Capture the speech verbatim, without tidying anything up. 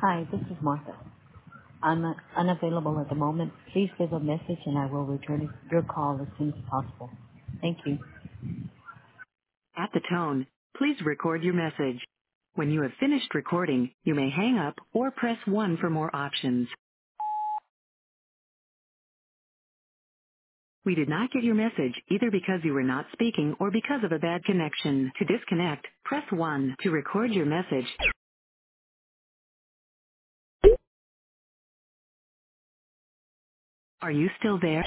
Hi, this is Martha. I'm uh, unavailable at the moment. Please leave a message and I will return your call as soon as possible. Thank you. At the tone, please record your message. When you have finished recording, you may hang up or press one for more options. We did not get your message either because you were not speaking or because of a bad connection. To disconnect, press one. To record your message, are you still there?